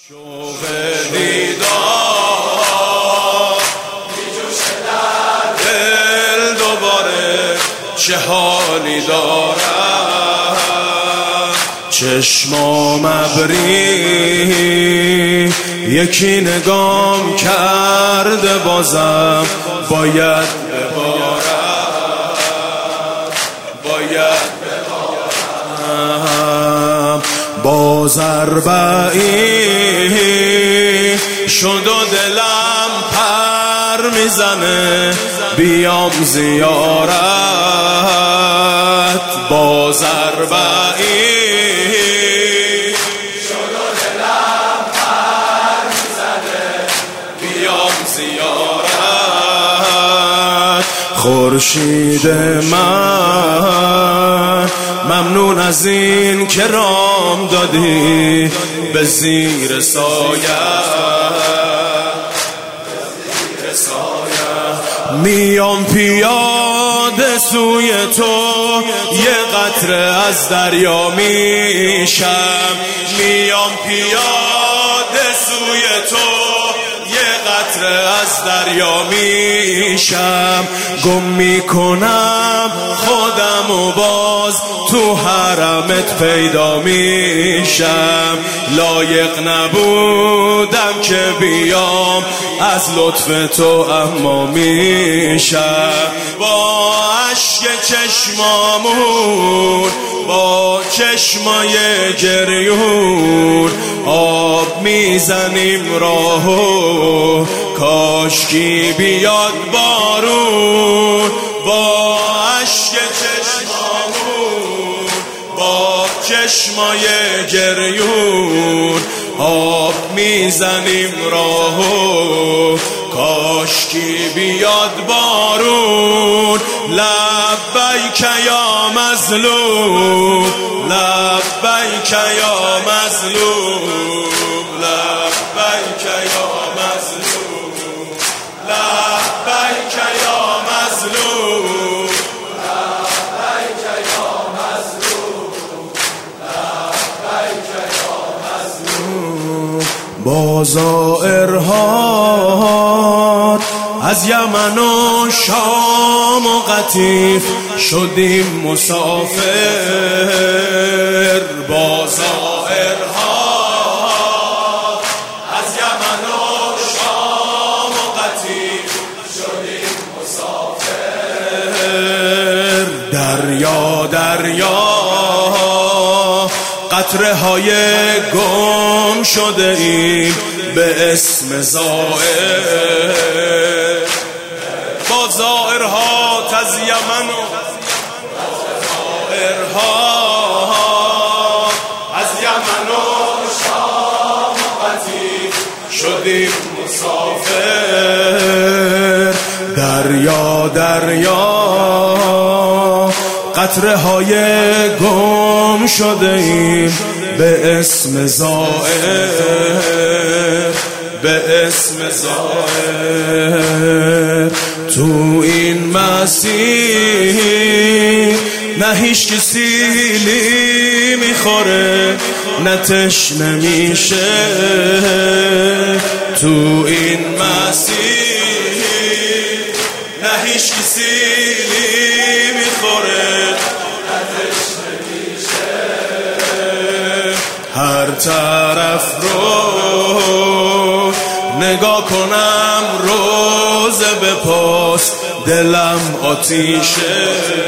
شوق دیدار میجوشه در دل دوباره، چه حالی دارم چشمام ابری، یکی نگام کرده بازم باید ببارم، باید ببارم. باز اربعین شد و دلم پر میزنه بیام زیارت. باز اربعین شد و دلم پر میزنه بیام زیارت. خورشید من ممنون از این که رام دادی به زیر سایه، میام پیاده سوی تو، یه قطره از دریا میشم. میام پیاده سوی تو، یه قطره از دریا میشم. گم میکنم خودم و باز تو حرمت پیدا میشم. لایق نبودم که بیام از لطف تو اما میشم. با اشک چشمامون، با چشمای گریون آب میزنیم راهو، کاشکی بیاد بارون. با اشک چشمامون، با چشمای گریون آب میزنیم راهو، کاشکی بیاد بارون. لبیک یا مظلوم، لبیک یا مظلوم، لبیک یا مظلوم، لبیک یا مظلوم، لبیک یا مظلوم، لبیک یا مظلوم. با زائرها از یمن و شام و قطیف شدیم مسافر. با زائرها از یمن و شام و قطیف شدیم مسافر. دریا دریا قطره های گم شده ایم به اسم زائر. با زائرها از یمن و زائرها از یمن و شام و قطیف شدیم مسافر. دریا دریا قطره های گم شده ایم به اسم زائر، به اسم زائر. تو این مسیر نه هیچ کسی سیلی میخوره نه تشنه میشه. تو این مسیر نه هیچ کسی سیلی میخوره نه تشنه میشه. هر طرف رو نگاه کنم روزه به پاس، دلم آتیشه،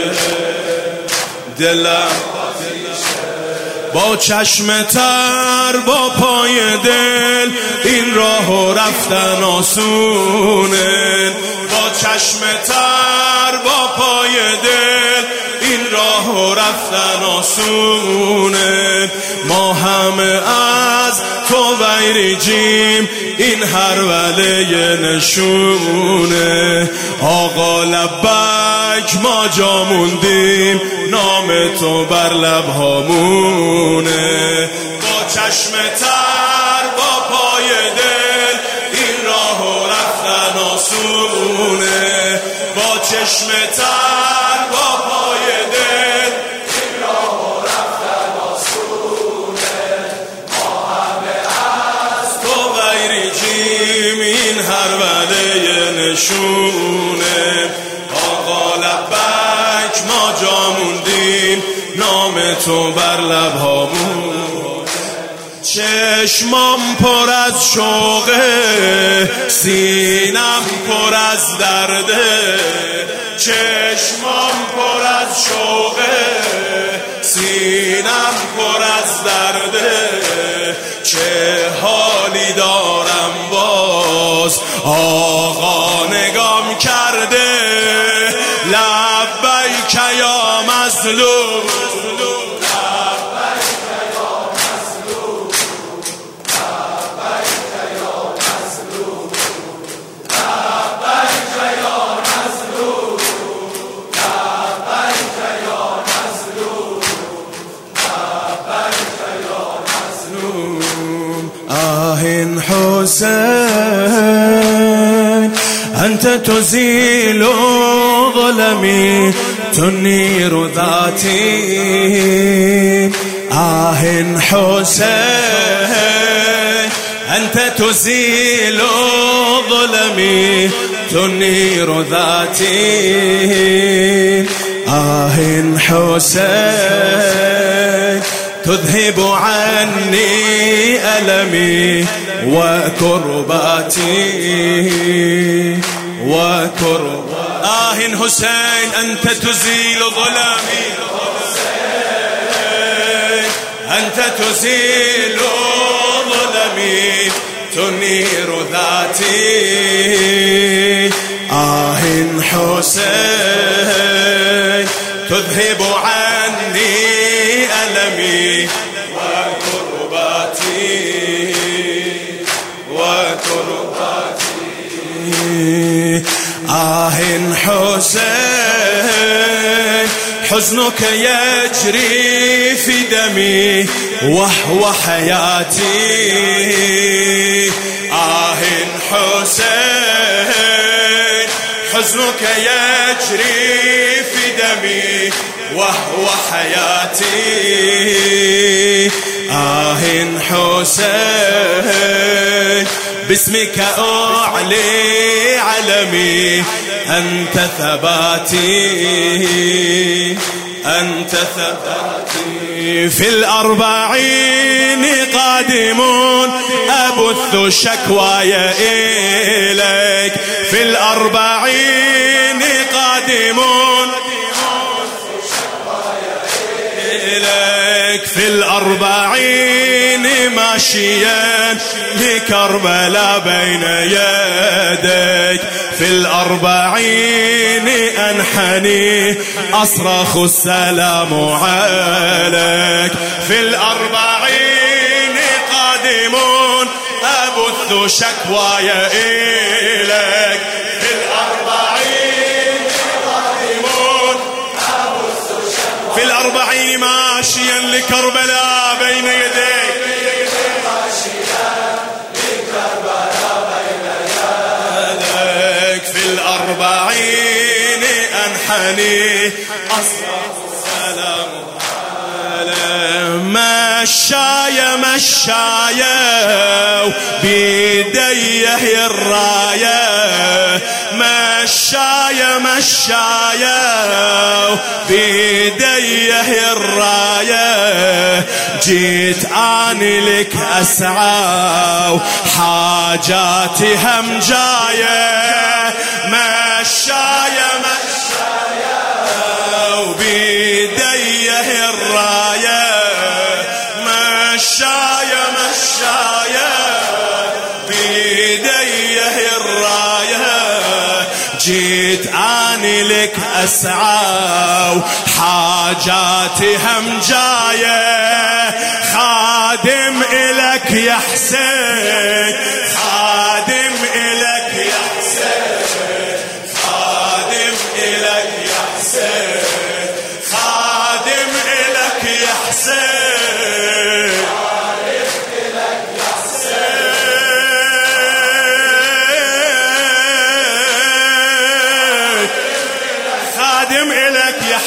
دلم آتیشه. با چشم تر با پای دل این راهو رفتن آسونه. با چشم تر با پای دل این راهو رفتن آسونه. ما همه از تو ویریجیم این هر وله نشونه. آقا لبک ما جا موندیم نام تو بر لبهامونه. با چشم تر با پای دل این راهو رفتن آسونه. با چشم تر با پای دل این راهو رفتن آسونه. ما همه از این هر وله نشونه آقا لبک ما جا موندیم نام تو بر لبهامون چشمام پر از شوقه سینم پر از درده چشمام پر از شوقه سینم پر از درده چه حالی دارم باز آقا نگام کرده لبیک یا مظلوم حسين أنت تزيل ظلمي تنير ذاتي حسين أنت تزيل ظلمي تنير ذاتي حسين تذهب عني ألمي وكرباتي حسين أنت تزيل ظلمي أنت تزيل ظلمي تنير ذاتي حسين تذهب عني ألمي حسين حزنك يجري في دمي وهو حياتي حسين حزنك يجري في دمي وهو حياتي حسين باسمك أعلي علمي أنت ثباتي في الأربعين قادمون أبث شكواي إليك في الأربعين قادمون إليك في الأربعين ماشيا لكربلاء بين يديك في الأربعين أنحني أصرخ السلام عليك في الأربعين قادمون أبث شكواي إليك في الأربعين قادمون أبث شكواي في الأربعين ماشيا لكربلاء بين يديك الأربعين أنحني أصرخ السلام مشايا بيديه الراية مشايا بيديه الراية جيت آني لك أسعى حاجاتي هم جاية مشايا وبيديه الراية مشايا بيديه الراية جيت آني لك أسعى حاجاتي هم جاية خادم إلك يا حسين خادم إلك يا حسين خادم إلك يا حسين خادم إلك يا حسين خادم إلك يا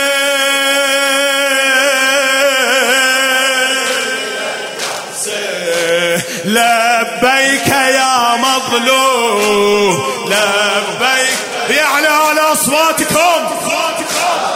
حسين لبيك يا مظلوم لبيك. يعني على أصواتكم